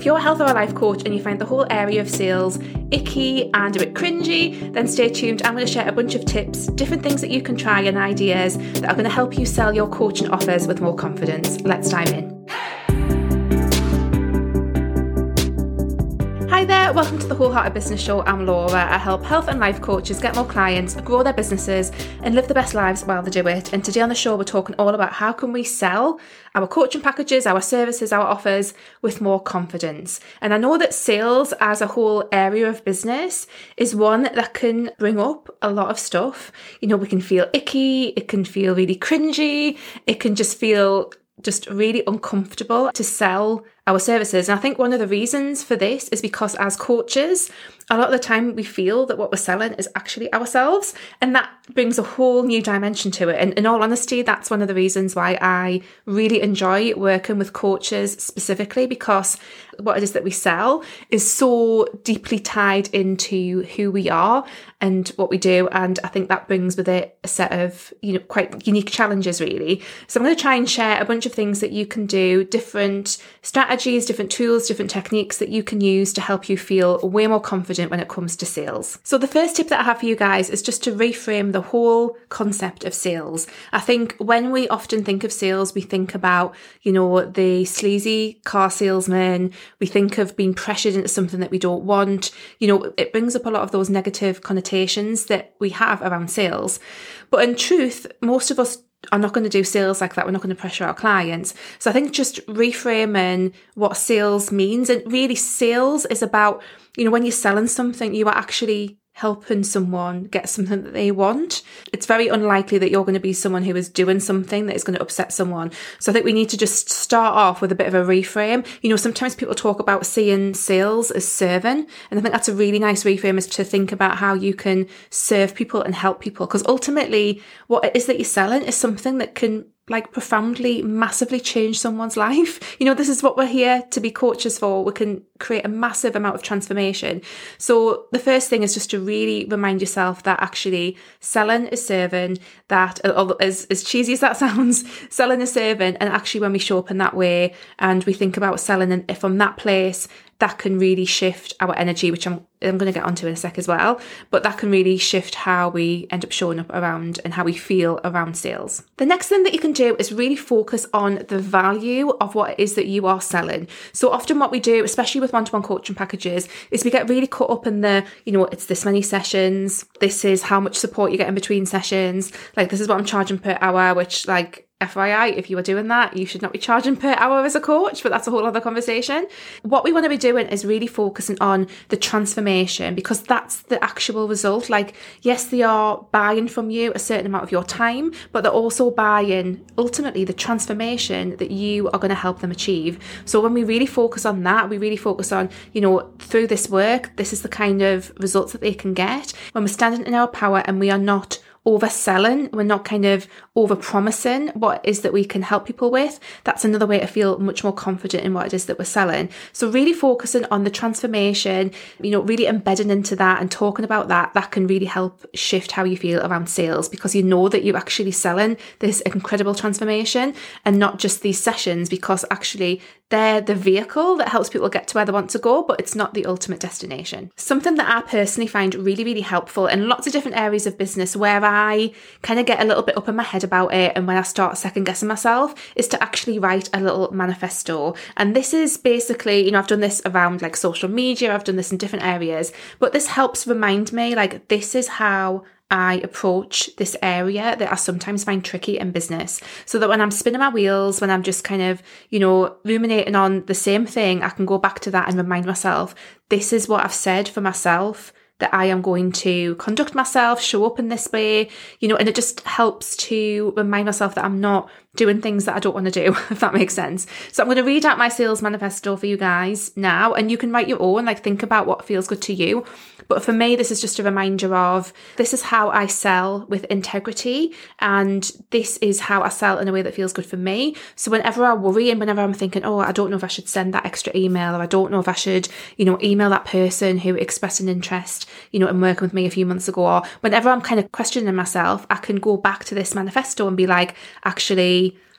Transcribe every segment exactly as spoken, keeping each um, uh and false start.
you're a health or a life coach and you find the whole area of sales icky and a bit cringy, then stay tuned. I'm going to share a bunch of tips, different things that you can try and ideas that are going to help you sell your coaching offers with more confidence. Let's dive in. Hi there, welcome to the Wholehearted Business Show. I'm Laura. I help health and life coaches get more clients, grow their businesses and live the best lives while they do it. And today on the show, we're talking all about how can we sell our coaching packages, our services, our offers with more confidence. And I know that sales as a whole area of business is one that can bring up a lot of stuff. You know, we can feel icky, it can feel really cringy, it can just feel just really uncomfortable to sell our services. And I think one of the reasons for this is because as coaches, a lot of the time we feel that what we're selling is actually ourselves, and that brings a whole new dimension to it. And in all honesty, that's one of the reasons why I really enjoy working with coaches specifically, because what it is that we sell is so deeply tied into who we are and what we do. And I think that brings with it a set of, you know, quite unique challenges really. So I'm going to try and share a bunch of things that you can do, different strategies, different tools, different techniques that you can use to help you feel way more confident when it comes to sales. So the first tip that I have for you guys is just to reframe the whole concept of sales. I think when we often think of sales, we think about, you know, the sleazy car salesman. We think of being pressured into something that we don't want. You know, it brings up a lot of those negative connotations that we have around sales. But in truth, most of us are not going to do sales like that. We're not going to pressure our clients. So I think just reframing what sales means, and really sales is about, you know, when you're selling something, you are actually helping someone get something that they want. It's very unlikely that you're going to be someone who is doing something that is going to upset someone. So I think we need to just start off with a bit of a reframe. You know, sometimes people talk about seeing sales as serving, and I think that's a really nice reframe, is to think about how you can serve people and help people. Because ultimately, what it is that you're selling is something that can like profoundly, massively change someone's life. You know, this is what we're here to be coaches for. We can create a massive amount of transformation. So the first thing is just to really remind yourself that actually selling is serving, that as, as cheesy as that sounds, selling is serving. And actually when we show up in that way and we think about selling and from that place, that can really shift our energy, which I'm I'm going to get onto in a sec as well. But that can really shift how we end up showing up around and how we feel around sales. The next thing that you can do is really focus on the value of what it is that you are selling. So often what we do, especially with one-to-one coaching packages, is we get really caught up in the, you know, it's this many sessions. This is how much support you get in between sessions. Like, this is what I'm charging per hour, which, like, F Y I, if you are doing that, you should not be charging per hour as a coach, but that's a whole other conversation. What we want to be doing is really focusing on the transformation, because that's the actual result. Like, yes, they are buying from you a certain amount of your time, but they're also buying ultimately the transformation that you are going to help them achieve. So when we really focus on that, we really focus on, you know, through this work, this is the kind of results that they can get when we're standing in our power and we are not overselling, we're not kind of over promising what it is that we can help people with. That's another way to feel much more confident in what it is that we're selling. So really focusing on the transformation, you know, really embedding into that and talking about that, that can really help shift how you feel around sales, because you know that you're actually selling this incredible transformation and not just these sessions, because actually they're the vehicle that helps people get to where they want to go, but it's not the ultimate destination. Something that I personally find really, really helpful in lots of different areas of business where I kind of get a little bit up in my head about it, and when I start second guessing myself, is to actually write a little manifesto. And this is basically, you know, I've done this around like social media, I've done this in different areas, but this helps remind me, like, this is how I approach this area that I sometimes find tricky in business, so that when I'm spinning my wheels, when I'm just kind of, you know, ruminating on the same thing, I can go back to that and remind myself, this is what I've said for myself, that I am going to conduct myself, show up in this way, you know, and it just helps to remind myself that I'm not doing things that I don't want to do, if that makes sense. So I'm going to read out my sales manifesto for you guys now, and you can write your own, like think about what feels good to you. But for me, this is just a reminder of, this is how I sell with integrity, and this is how I sell in a way that feels good for me. So whenever I worry and whenever I'm thinking, oh, I don't know if I should send that extra email, or I don't know if I should, you know, email that person who expressed an interest, you know, in working with me a few months ago, or whenever I'm kind of questioning myself, I can go back to this manifesto and be like, actually,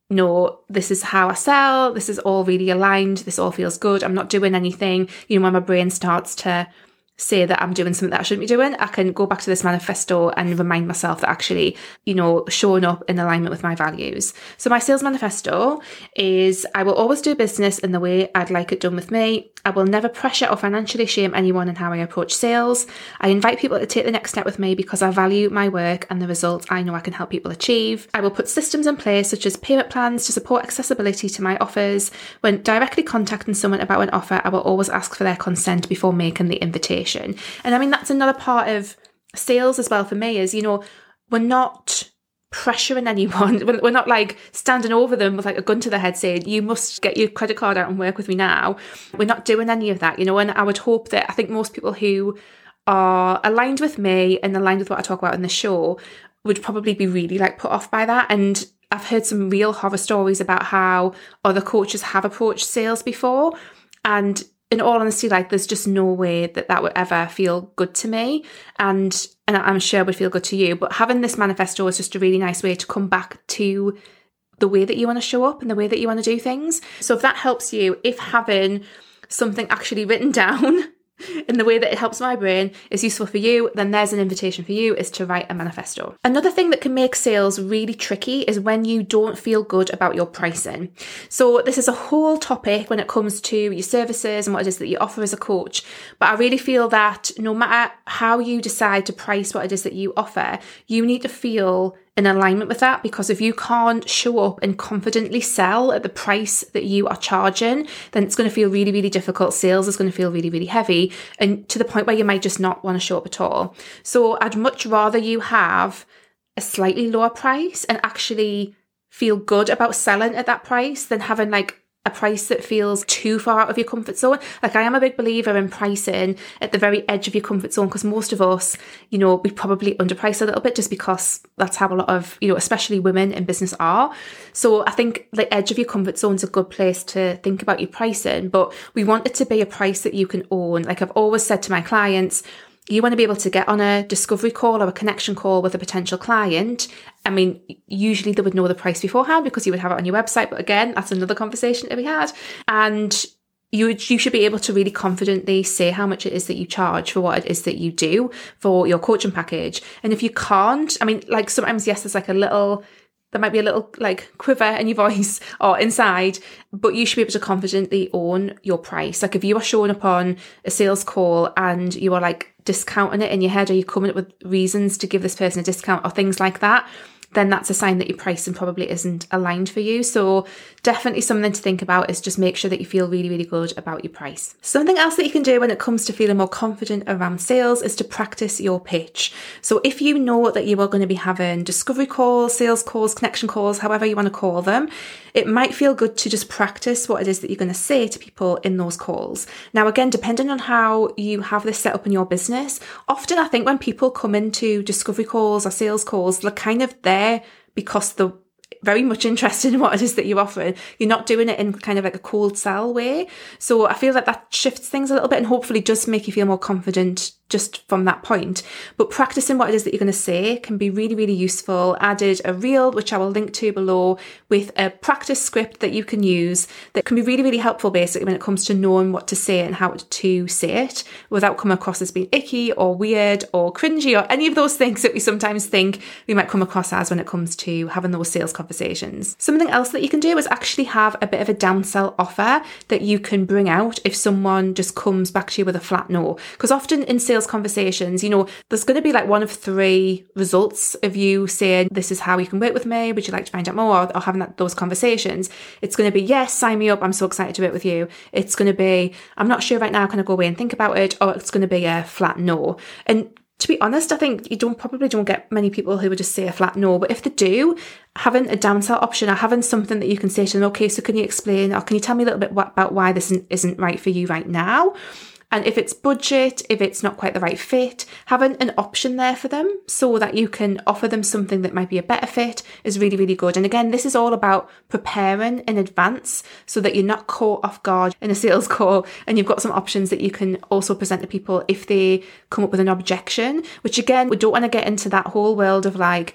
no, this is how I sell. This is all really aligned. This all feels good. I'm not doing anything. You know, when my brain starts to say that I'm doing something that I shouldn't be doing, I can go back to this manifesto and remind myself that actually, you know, showing up in alignment with my values. So my sales manifesto is, I will always do business in the way I'd like it done with me. I will never pressure or financially shame anyone in how I approach sales. I invite people to take the next step with me because I value my work and the results I know I can help people achieve. I will put systems in place such as payment plans to support accessibility to my offers. When directly contacting someone about an offer, I will always ask for their consent before making the invitation. And I mean, that's another part of sales as well for me is, you know, we're not pressuring anyone. We're not like standing over them with like a gun to their head saying, you must get your credit card out and work with me now. We're not doing any of that, you know, and I would hope that I think most people who are aligned with me and aligned with what I talk about in the show would probably be really like put off by that. And I've heard some real horror stories about how other coaches have approached sales before, and in all honesty, like there's just no way that that would ever feel good to me, and and I'm sure it would feel good to you. But having this manifesto is just a really nice way to come back to the way that you want to show up and the way that you want to do things. So if that helps you, if having something actually written down in the way that it helps my brain is useful for you, then there's an invitation for you, is to write a manifesto. Another thing that can make sales really tricky is when you don't feel good about your pricing. So this is a whole topic when it comes to your services and what it is that you offer as a coach. But I really feel that no matter how you decide to price what it is that you offer, you need to feel in alignment with that, because if you can't show up and confidently sell at the price that you are charging, then it's going to feel really, really difficult. Sales is going to feel really, really heavy, and to the point where you might just not want to show up at all. So I'd much rather you have a slightly lower price and actually feel good about selling at that price than having like a price that feels too far out of your comfort zone. Like I am a big believer in pricing at the very edge of your comfort zone, because most of us, you know, we probably underprice a little bit just because that's how a lot of, you know, especially women in business are. So I think the edge of your comfort zone is a good place to think about your pricing, but we want it to be a price that you can own. Like I've always said to my clients, you want to be able to get on a discovery call or a connection call with a potential client. I mean, usually they would know the price beforehand because you would have it on your website. But again, that's another conversation that we had. And you would, you should be able to really confidently say how much it is that you charge for what it is that you do for your coaching package. And if you can't, I mean, like sometimes, yes, there's like a little... there might be a little like quiver in your voice or inside, but you should be able to confidently own your price. Like if you are showing up on a sales call and you are like discounting it in your head, or you're coming up with reasons to give this person a discount or things like that, then that's a sign that your pricing probably isn't aligned for you. So definitely something to think about is just make sure that you feel really, really good about your price. Something else that you can do when it comes to feeling more confident around sales is to practice your pitch. So if you know that you are going to be having discovery calls, sales calls, connection calls, however you want to call them, it might feel good to just practice what it is that you're going to say to people in those calls. Now, again, depending on how you have this set up in your business, often I think when people come into discovery calls or sales calls, they're kind of there because they're very much interested in what it is that you're offering. You're not doing it in kind of like a cold sell way. So I feel like that shifts things a little bit and hopefully does make you feel more confident just from that point. But practicing what it is that you're going to say can be really, really useful. I did a reel, which I will link to below, with a practice script that you can use that can be really, really helpful basically when it comes to knowing what to say and how to say it without coming across as being icky or weird or cringy or any of those things that we sometimes think we might come across as when it comes to having those sales conversations. Something else that you can do is actually have a bit of a downsell offer that you can bring out if someone just comes back to you with a flat no. Because often in sales conversations, you know, there's going to be like one of three results of you saying, this is how you can work with me, would you like to find out more, or, or having that, those conversations. It's going to be, yes, sign me up, I'm so excited to work with you. It's going to be, I'm not sure right now, can I go away and think about it, or it's going to be a flat no. And to be honest, I think you don't probably don't get many people who would just say a flat no, but if they do, having a downsell option or having something that you can say to them, okay, so can you explain, or can you tell me a little bit about why this isn't, isn't right for you right now? And if it's budget, if it's not quite the right fit, having an option there for them so that you can offer them something that might be a better fit is really, really good. And again, this is all about preparing in advance so that you're not caught off guard in a sales call, and you've got some options that you can also present to people if they come up with an objection, which again, we don't want to get into that whole world of like,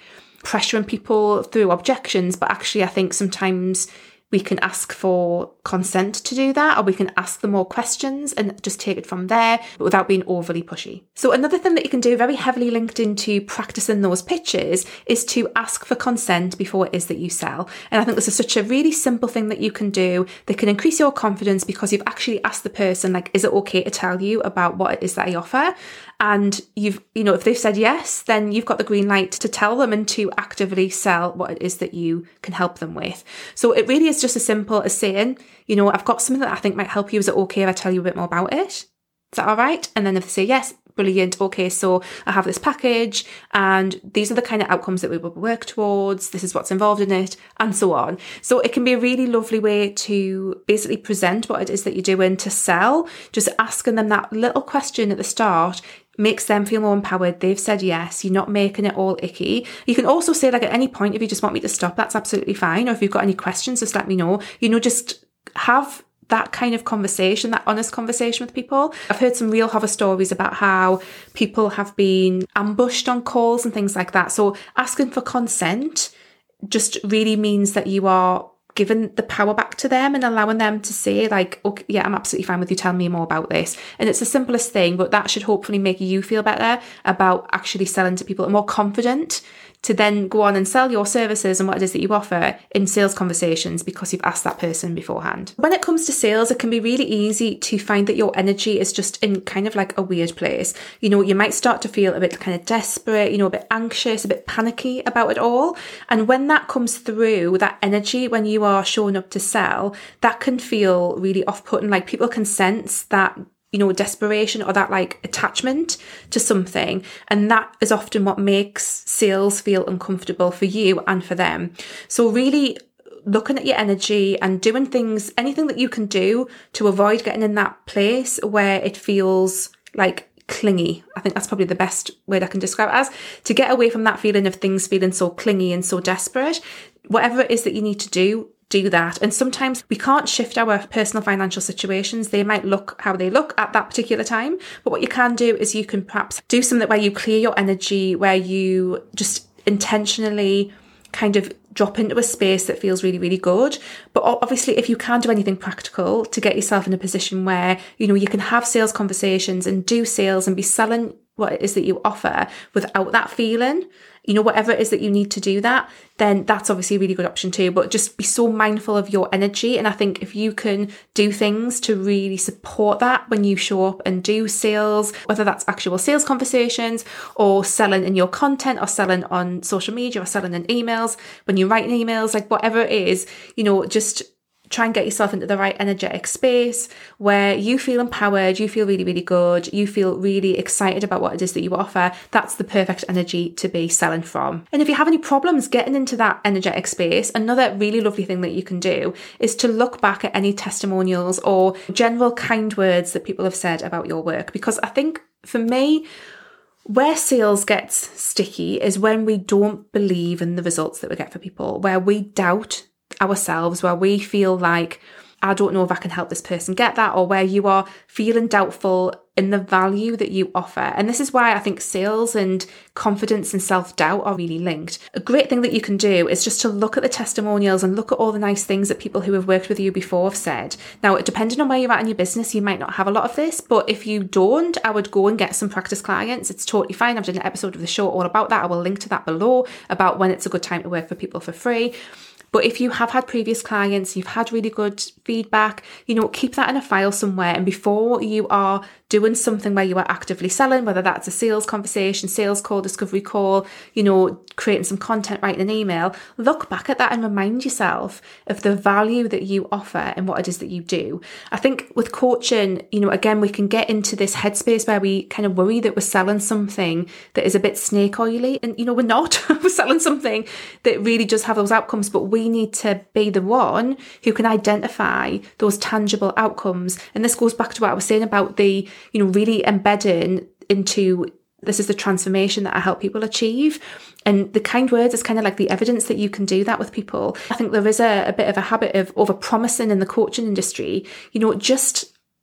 pressuring people through objections, but actually I think sometimes we can ask for consent to do that, or we can ask them more questions and just take it from there, but without being overly pushy. So another thing that you can do, very heavily linked into practicing those pitches, is to ask for consent before it is that you sell. And I think this is such a really simple thing that you can do that can increase your confidence, because you've actually asked the person, like, is it okay to tell you about what it is that I offer? And you've, you know, if they've said yes, then you've got the green light to tell them and to actively sell what it is that you can help them with. So it really is just as simple as saying, you know, I've got something that I think might help you. Is it okay if I tell you a bit more about it? Is that all right? And then if they say yes, brilliant. Okay, so I have this package and these are the kind of outcomes that we will work towards. This is what's involved in it, and so on. So it can be a really lovely way to basically present what it is that you're doing to sell. Just asking them that little question at the start makes them feel more empowered. They've said yes. You're not making it all icky. You can also say, like, at any point, if you just want me to stop, that's absolutely fine. Or if you've got any questions, just let me know. You know, just have that kind of conversation, that honest conversation with people. I've heard some real horror stories about how people have been ambushed on calls and things like that. So asking for consent just really means that you are giving the power back to them and allowing them to say, like, okay, yeah, I'm absolutely fine with you telling me more about this. And it's the simplest thing, but that should hopefully make you feel better about actually selling to people and more confident to then go on and sell your services and what it is that you offer in sales conversations, because you've asked that person beforehand. When it comes to sales, it can be really easy to find that your energy is just in kind of like a weird place. You know, you might start to feel a bit kind of desperate, you know, a bit anxious, a bit panicky about it all. And when that comes through, that energy, when you are showing up to sell, that can feel really off-putting. Like, people can sense that, you know, desperation or that like attachment to something. And that is often what makes sales feel uncomfortable for you and for them. So really looking at your energy and doing things, anything that you can do to avoid getting in that place where it feels like clingy. I think that's probably the best word I can describe it as, to get away from that feeling of things feeling so clingy and so desperate. Whatever it is that you need to do, do that. And sometimes we can't shift our personal financial situations. They might look how they look at that particular time. But what you can do is you can perhaps do something where you clear your energy, where you just intentionally kind of drop into a space that feels really, really good. But obviously, if you can do anything practical to get yourself in a position where, you know, you can have sales conversations and do sales and be selling what it is that you offer without that feeling, you know, whatever it is that you need to do that, then that's obviously a really good option too. But just be so mindful of your energy. And I think if you can do things to really support that when you show up and do sales, whether that's actual sales conversations or selling in your content or selling on social media or selling in emails, when you're writing emails, like whatever it is, you know, just try and get yourself into the right energetic space where you feel empowered, you feel really, really good, you feel really excited about what it is that you offer. That's the perfect energy to be selling from. And if you have any problems getting into that energetic space, another really lovely thing that you can do is to look back at any testimonials or general kind words that people have said about your work. Because I think for me, where sales gets sticky is when we don't believe in the results that we get for people, where we doubt ourselves, where we feel like, I don't know if I can help this person get that, or where you are feeling doubtful in the value that you offer. And this is why I think sales and confidence and self-doubt are really linked. A great thing that you can do is just to look at the testimonials and look at all the nice things that people who have worked with you before have said. Now, depending on where you're at in your business, you might not have a lot of this, but if you don't, I would go and get some practice clients. It's totally fine. I've done an episode of the show all about that. I will link to that below, about when it's a good time to work for people for free. But if you have had previous clients, you've had really good feedback, you know, keep that in a file somewhere. And before you are doing something where you are actively selling, whether that's a sales conversation, sales call, discovery call, you know, creating some content, writing an email, look back at that and remind yourself of the value that you offer and what it is that you do. I think with coaching, you know, again, we can get into this headspace where we kind of worry that we're selling something that is a bit snake oily. And, you know, we're not. We're selling something that really does have those outcomes, but we need to be the one who can identify those tangible outcomes. And this goes back to what I was saying about the, you know, really embedding into, this is the transformation that I help people achieve. And the kind words is kind of like the evidence that you can do that with people. I think there is a, a bit of a habit of over promising in the coaching industry, you know, just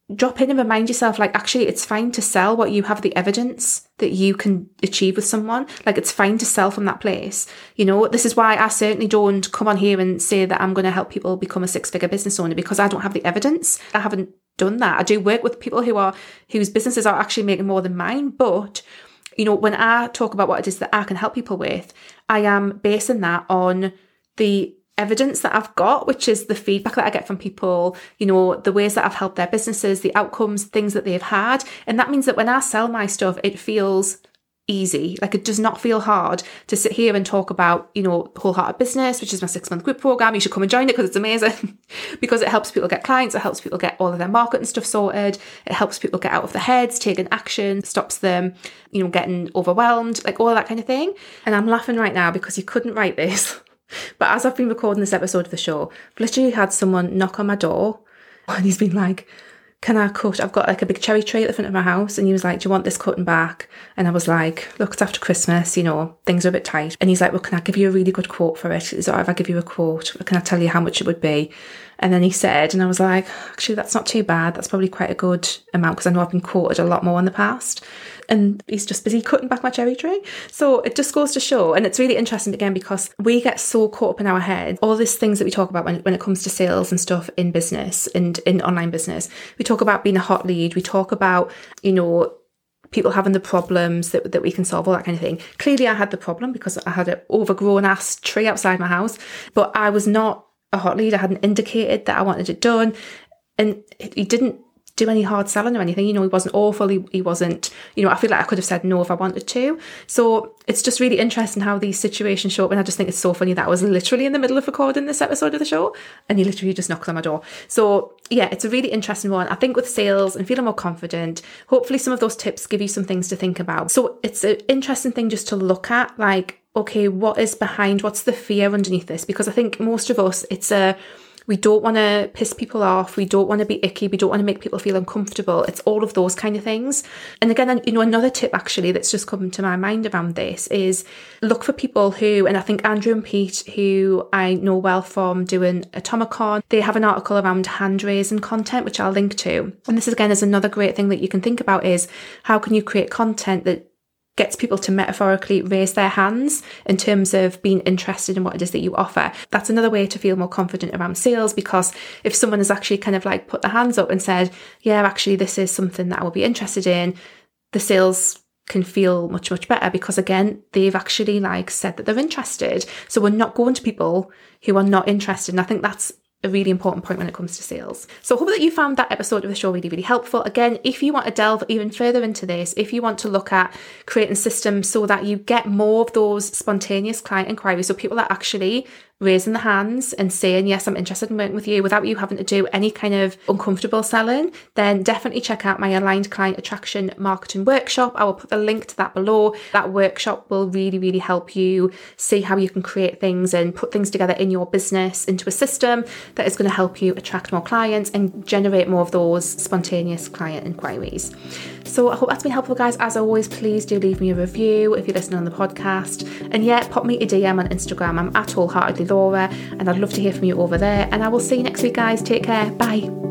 drop in and remind yourself, like, actually, it's fine to sell what you have the evidence that you can achieve with someone. Like, it's fine to sell from that place. You know, this is why I certainly don't come on here and say that I'm going to help people become a six-figure business owner, because I don't have the evidence. I haven't done that. I do work with people who are, whose businesses are actually making more than mine. But, you know, when I talk about what it is that I can help people with, I am basing that on the evidence that I've got, which is the feedback that I get from people, you know, the ways that I've helped their businesses, the outcomes, things that they've had. And that means that when I sell my stuff, it feels easy. Like, it does not feel hard to sit here and talk about, you know, Wholehearted Business, which is my six month group program. You should come and join it because it's amazing because it helps people get clients. It helps people get all of their marketing stuff sorted. It helps people get out of their heads, taking action, stops them, you know, getting overwhelmed, like all of that kind of thing. And I'm laughing right now because you couldn't write this. But as I've been recording this episode of the show, I've literally had someone knock on my door and he's been like, can I cut? I've got like a big cherry tree at the front of my house. And he was like, do you want this cutting back? And I was like, look, it's after Christmas, you know, things are a bit tight. And he's like, well, can I give you a really good quote for it? Is it all right if I give you a quote? Can I tell you how much it would be? And then he said, and I was like, actually, that's not too bad. That's probably quite a good amount because I know I've been quoted a lot more in the past. And he's just busy cutting back my cherry tree. So it just goes to show, and it's really interesting again because we get so caught up in our head, all these things that we talk about when, when it comes to sales and stuff in business and in online business. We talk about being a hot lead. We talk about, you know, people having the problems that, that we can solve, all that kind of thing. Clearly I had the problem because I had an overgrown ass tree outside my house, but I was not a hot lead. I hadn't indicated that I wanted it done. And he didn't do any hard selling or anything. You know, he wasn't awful. He, he wasn't, you know, I feel like I could have said no if I wanted to. So it's just really interesting how these situations show up. And I just think it's so funny that I was literally in the middle of recording this episode of the show and he literally just knocked on my door. So yeah, it's a really interesting one. I think with sales and feeling more confident, hopefully some of those tips give you some things to think about. So it's an interesting thing just to look at, like, okay, what is behind, what's the fear underneath this? Because I think most of us, it's a, we don't want to piss people off. We don't want to be icky. We don't want to make people feel uncomfortable. It's all of those kind of things. And again, you know, another tip actually that's just come to my mind around this is look for people who, and I think Andrew and Pete, who I know well from doing Atomicon, they have an article around hand raising content, which I'll link to. And this again is another great thing that you can think about is how can you create content that gets people to metaphorically raise their hands in terms of being interested in what it is that you offer. That's another way to feel more confident around sales, because if someone has actually kind of like put their hands up and said, yeah, actually this is something that I will be interested in, the sales can feel much, much better because again, they've actually like said that they're interested. So we're not going to people who are not interested. And I think that's a really important point when it comes to sales. So I hope that you found that episode of the show really, really helpful. Again, if you want to delve even further into this, if you want to look at creating systems so that you get more of those spontaneous client inquiries, so people are actually raising the hands and saying, yes, I'm interested in working with you without you having to do any kind of uncomfortable selling, then definitely check out my Aligned Client Attraction Marketing Workshop. I will put the link to that below. That workshop will really, really help you see how you can create things and put things together in your business into a system that is going to help you attract more clients and generate more of those spontaneous client inquiries. So I hope that's been helpful, guys. As always, please do leave me a review if you're listening on the podcast. And yeah, pop me a D M on Instagram. I'm at Wholeheartedly Laura, and I'd love to hear from you over there. And I will see you next week, guys. Take care. Bye.